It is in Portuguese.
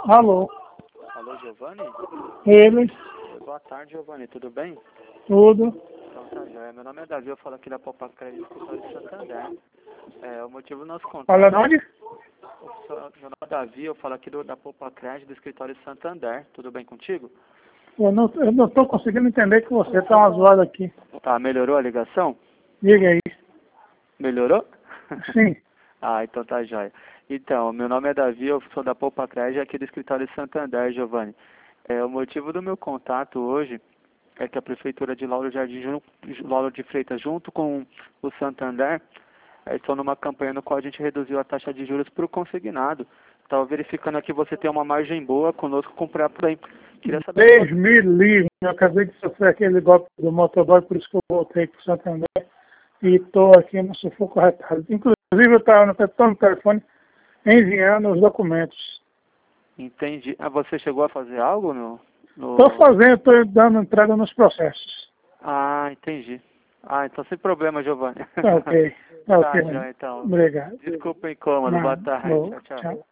Alô, Alô, Giovanni? ele, Boa tarde, Giovanni. Tudo bem? tudo. Então, tá joia. Meu nome é Davi, eu falo aqui da Poupa Crédito, escritório de Santander. O motivo do nosso Olha contato... onde? Meu nome é Davi, eu falo aqui da Poupa Crédito, do escritório de Santander. Tudo bem contigo? Eu não estou conseguindo entender que você está uma zoada aqui. Tá, melhorou a ligação? Diga aí. Melhorou? Sim. Ah, então tá joia. Então, meu nome é Davi, eu sou da Poupa Crédito, aqui do escritório de Santander, Giovanni. O motivo do meu contato hoje é que a Prefeitura de Lauro de Freitas, junto com o Santander, estão numa campanha no qual a gente reduziu a taxa de juros para o consignado. Estava verificando aqui, você tem uma margem boa conosco comprar por aí. Queria saber se Deus me livre. Eu acabei de sofrer aquele golpe do motoboy, por isso que eu voltei para o Santander. E estou aqui no sufoco retado. Inclusive, eu estava no telefone enviando os documentos. Entendi. Ah, você chegou a fazer algo no... Estou fazendo, estou dando entrada nos processos. Ah, entendi. Ah, então sem problema, Giovanni. Tá ok. Tá Tá, ok, já mano. então. Obrigado. Desculpa o incômodo. Boa Não, tarde. bom, Tchau, tchau. tchau.